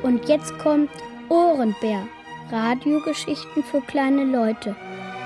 Und jetzt kommt Ohrenbär. Radiogeschichten für kleine Leute.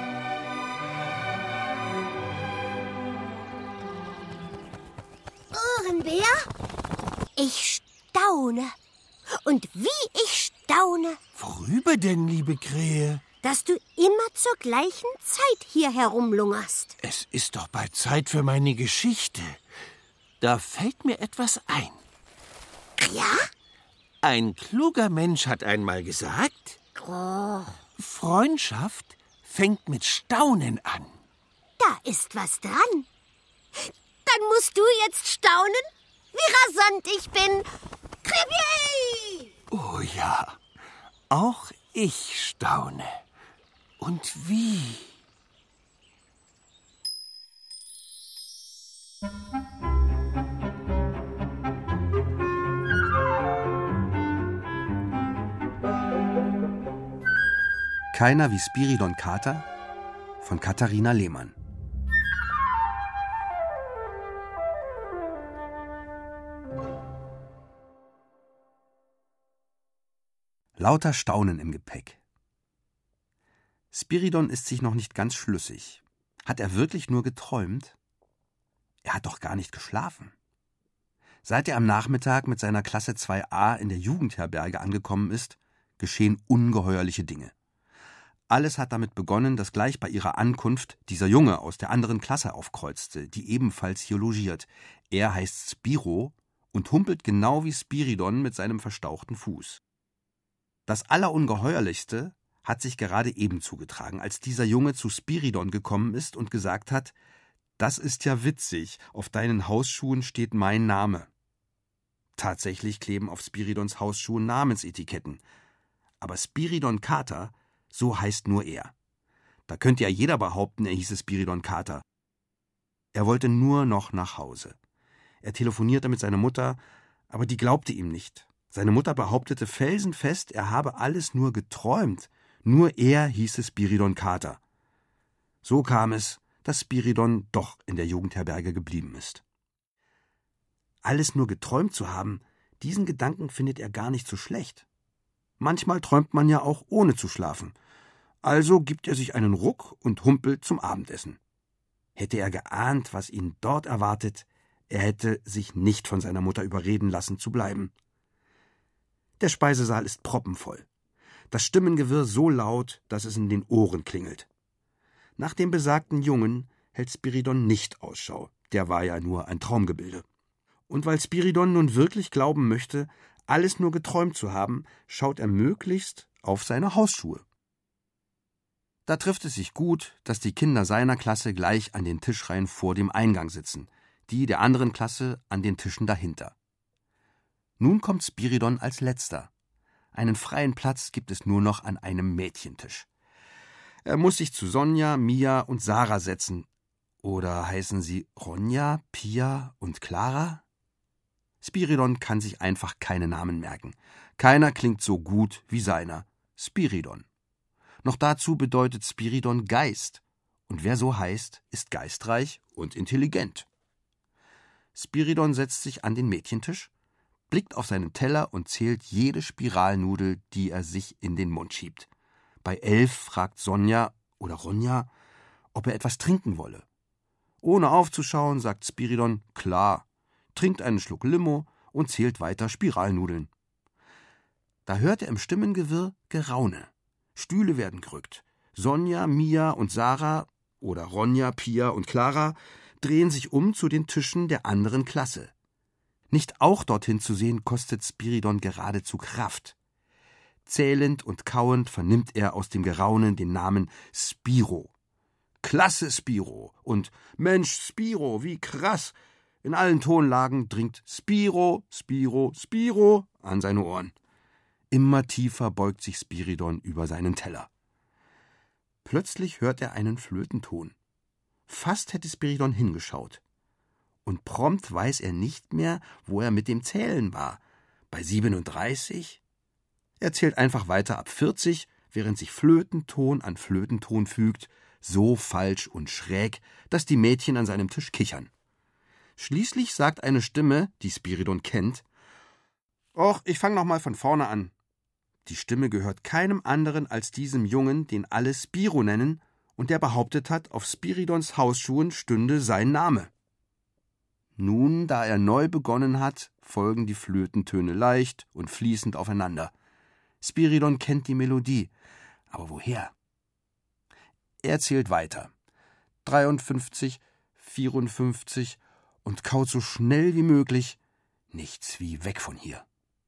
Ohrenbär? Ich staune. Und wie ich staune. Worüber denn, liebe Krähe? Dass du immer zur gleichen Zeit hier herumlungerst. Es ist doch bald Zeit für meine Geschichte. Da fällt mir etwas ein. Ja? Ein kluger Mensch hat einmal gesagt, Freundschaft fängt mit Staunen an. Da ist was dran. Dann musst du jetzt staunen, wie rasant ich bin. Krebier! Oh ja, auch ich staune. Und wie? Keiner wie Spiridon Kater von Katharina Lehmann. Lauter Staunen im Gepäck. Spiridon ist sich noch nicht ganz schlüssig. Hat er wirklich nur geträumt? Er hat doch gar nicht geschlafen. Seit er am Nachmittag mit seiner Klasse 2a in der Jugendherberge angekommen ist, geschehen ungeheuerliche Dinge. Alles hat damit begonnen, dass gleich bei ihrer Ankunft dieser Junge aus der anderen Klasse aufkreuzte, die ebenfalls hier logiert. Er heißt Spiro und humpelt genau wie Spiridon mit seinem verstauchten Fuß. Das Allerungeheuerlichste hat sich gerade eben zugetragen, als dieser Junge zu Spiridon gekommen ist und gesagt hat: »Das ist ja witzig, auf deinen Hausschuhen steht mein Name.« Tatsächlich kleben auf Spiridons Hausschuhen Namensetiketten. Aber Spiridon Kater, so heißt nur er. Da könnte ja jeder behaupten, er hieße Spiridon Kater. Er wollte nur noch nach Hause. Er telefonierte mit seiner Mutter, aber die glaubte ihm nicht. Seine Mutter behauptete felsenfest, er habe alles nur geträumt. Nur er hieße Spiridon Kater. So kam es, dass Spiridon doch in der Jugendherberge geblieben ist. Alles nur geträumt zu haben, diesen Gedanken findet er gar nicht so schlecht. Manchmal träumt man ja auch ohne zu schlafen. Also gibt er sich einen Ruck und humpelt zum Abendessen. Hätte er geahnt, was ihn dort erwartet, er hätte sich nicht von seiner Mutter überreden lassen zu bleiben. Der Speisesaal ist proppenvoll. Das Stimmengewirr so laut, dass es in den Ohren klingelt. Nach dem besagten Jungen hält Spiridon nicht Ausschau. Der war ja nur ein Traumgebilde. Und weil Spiridon nun wirklich glauben möchte, alles nur geträumt zu haben, schaut er möglichst auf seine Hausschuhe. Da trifft es sich gut, dass die Kinder seiner Klasse gleich an den Tischreihen vor dem Eingang sitzen, die der anderen Klasse an den Tischen dahinter. Nun kommt Spiridon als Letzter. Einen freien Platz gibt es nur noch an einem Mädchentisch. Er muss sich zu Sonja, Mia und Sarah setzen. Oder heißen sie Ronja, Pia und Clara? Spiridon kann sich einfach keine Namen merken. Keiner klingt so gut wie seiner. Spiridon. Noch dazu bedeutet Spiridon Geist. Und wer so heißt, ist geistreich und intelligent. Spiridon setzt sich an den Mädchentisch, blickt auf seinen Teller und zählt jede Spiralnudel, die er sich in den Mund schiebt. Bei 11 fragt Sonja oder Ronja, ob er etwas trinken wolle. Ohne aufzuschauen, sagt Spiridon, klar, trinkt einen Schluck Limo und zählt weiter Spiralnudeln. Da hört er im Stimmengewirr Geraune. Stühle werden gerückt. Sonja, Mia und Sarah oder Ronja, Pia und Clara drehen sich um zu den Tischen der anderen Klasse. Nicht auch dorthin zu sehen, kostet Spiridon geradezu Kraft. Zählend und kauend vernimmt er aus dem Geraunen den Namen Spiro. Klasse Spiro und Mensch Spiro, wie krass! In allen Tonlagen dringt Spiro, Spiro, Spiro an seine Ohren. Immer tiefer beugt sich Spiridon über seinen Teller. Plötzlich hört er einen Flötenton. Fast hätte Spiridon hingeschaut. Und prompt weiß er nicht mehr, wo er mit dem Zählen war. Bei 37? Er zählt einfach weiter ab 40, während sich Flötenton an Flötenton fügt, so falsch und schräg, dass die Mädchen an seinem Tisch kichern. Schließlich sagt eine Stimme, die Spiridon kennt: Och, ich fange noch mal von vorne an. Die Stimme gehört keinem anderen als diesem Jungen, den alle Spiro nennen und der behauptet hat, auf Spiridons Hausschuhen stünde sein Name. Nun, da er neu begonnen hat, folgen die Flötentöne leicht und fließend aufeinander. Spiridon kennt die Melodie, aber woher? Er zählt weiter. 53, 54 und kaut so schnell wie möglich, nichts wie weg von hier.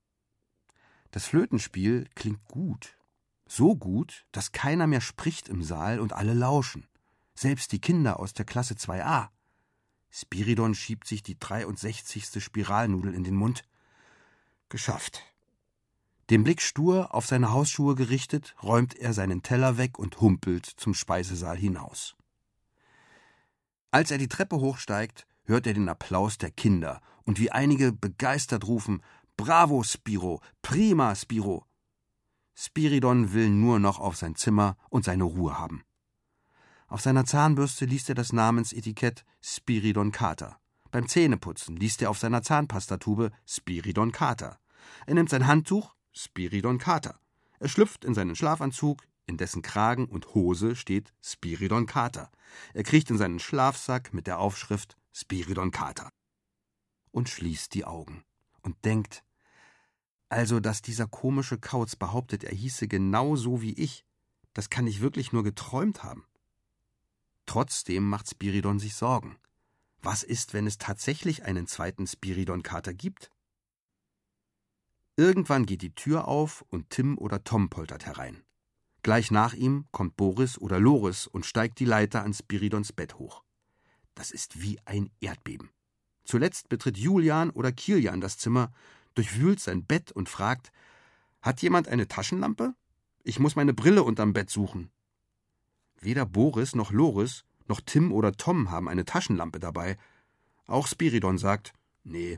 Das Flötenspiel klingt gut. So gut, dass keiner mehr spricht im Saal und alle lauschen. Selbst die Kinder aus der Klasse 2a. Spiridon schiebt sich die 63. Spiralnudel in den Mund. Geschafft. Den Blick stur auf seine Hausschuhe gerichtet, räumt er seinen Teller weg und humpelt zum Speisesaal hinaus. Als er die Treppe hochsteigt, hört er den Applaus der Kinder und wie einige begeistert rufen: »Bravo, Spiro! Prima, Spiro!« Spiridon will nur noch auf sein Zimmer und seine Ruhe haben. Auf seiner Zahnbürste liest er das Namensetikett Spiridon Kater. Beim Zähneputzen liest er auf seiner Zahnpastatube Spiridon Kater. Er nimmt sein Handtuch, Spiridon Kater. Er schlüpft in seinen Schlafanzug, in dessen Kragen und Hose steht Spiridon Kater. Er kriecht in seinen Schlafsack mit der Aufschrift Spiridon Kater. Und schließt die Augen und denkt: Also, dass dieser komische Kauz behauptet, er hieße genau so wie ich, das kann ich wirklich nur geträumt haben. Trotzdem macht Spiridon sich Sorgen. Was ist, wenn es tatsächlich einen zweiten Spiridon Kater gibt? Irgendwann geht die Tür auf und Tim oder Tom poltert herein. Gleich nach ihm kommt Boris oder Loris und steigt die Leiter an Spiridons Bett hoch. Das ist wie ein Erdbeben. Zuletzt betritt Julian oder Kilian das Zimmer, durchwühlt sein Bett und fragt: »Hat jemand eine Taschenlampe? Ich muss meine Brille unterm Bett suchen.« Weder Boris noch Loris noch Tim oder Tom haben eine Taschenlampe dabei. Auch Spiridon sagt: »Nee.«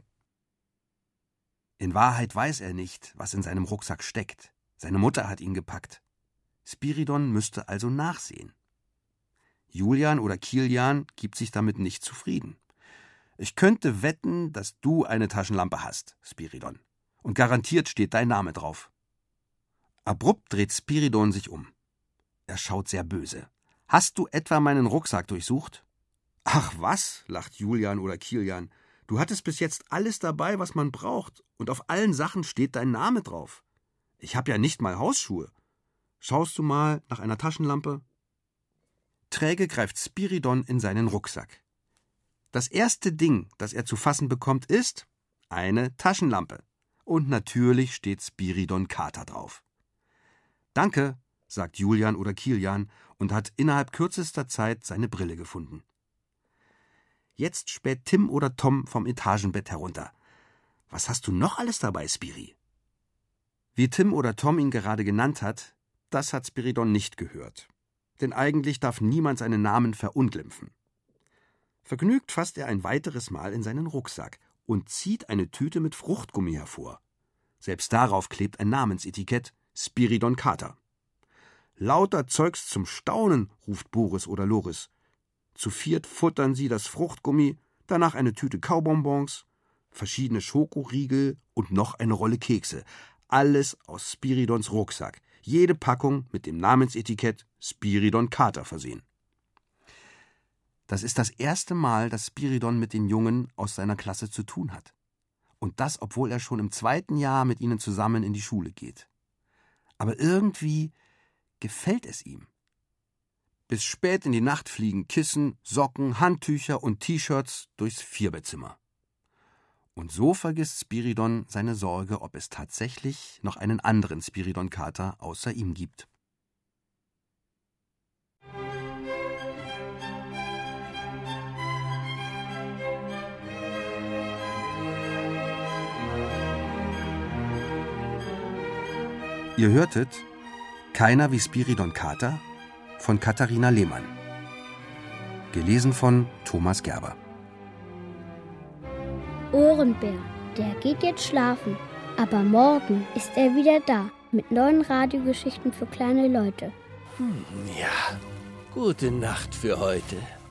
In Wahrheit weiß er nicht, was in seinem Rucksack steckt. Seine Mutter hat ihn gepackt. Spiridon müsste also nachsehen. Julian oder Kilian gibt sich damit nicht zufrieden. »Ich könnte wetten, dass du eine Taschenlampe hast, Spiridon. Und garantiert steht dein Name drauf.« Abrupt dreht Spiridon sich um. Er schaut sehr böse. »Hast du etwa meinen Rucksack durchsucht?« »Ach was«, lacht Julian oder Kilian. »Du hattest bis jetzt alles dabei, was man braucht. Und auf allen Sachen steht dein Name drauf. Ich habe ja nicht mal Hausschuhe. Schaust du mal nach einer Taschenlampe?« Träge greift Spiridon in seinen Rucksack. Das erste Ding, das er zu fassen bekommt, ist eine Taschenlampe. Und natürlich steht Spiridon Kater drauf. »Danke«, sagt Julian oder Kilian und hat innerhalb kürzester Zeit seine Brille gefunden. Jetzt späht Tim oder Tom vom Etagenbett herunter. »Was hast du noch alles dabei, Spiri?« Wie Tim oder Tom ihn gerade genannt hat, das hat Spiridon nicht gehört. Denn eigentlich darf niemand seinen Namen verunglimpfen. Vergnügt fasst er ein weiteres Mal in seinen Rucksack und zieht eine Tüte mit Fruchtgummi hervor. Selbst darauf klebt ein Namensetikett: Spiridon Kater. »Lauter Zeugs zum Staunen«, ruft Boris oder Loris. Zu viert futtern sie das Fruchtgummi, danach eine Tüte Kaubonbons, verschiedene Schokoriegel und noch eine Rolle Kekse. Alles aus Spiridons Rucksack. Jede Packung mit dem Namensetikett Spiridon Kater versehen. Das ist das erste Mal, dass Spiridon mit den Jungen aus seiner Klasse zu tun hat. Und das, obwohl er schon im 2. Jahr mit ihnen zusammen in die Schule geht. Aber irgendwie gefällt es ihm. Bis spät in die Nacht fliegen Kissen, Socken, Handtücher und T-Shirts durchs Vierbettzimmer. Und so vergisst Spiridon seine Sorge, ob es tatsächlich noch einen anderen Spiridon Kater außer ihm gibt. Ihr hörtet Keiner wie Spiridon Kater von Katharina Lehmann. Gelesen von Thomas Gerber. Ohrenbär, der geht jetzt schlafen. Aber morgen ist er wieder da mit neuen Radiogeschichten für kleine Leute. Ja, gute Nacht für heute.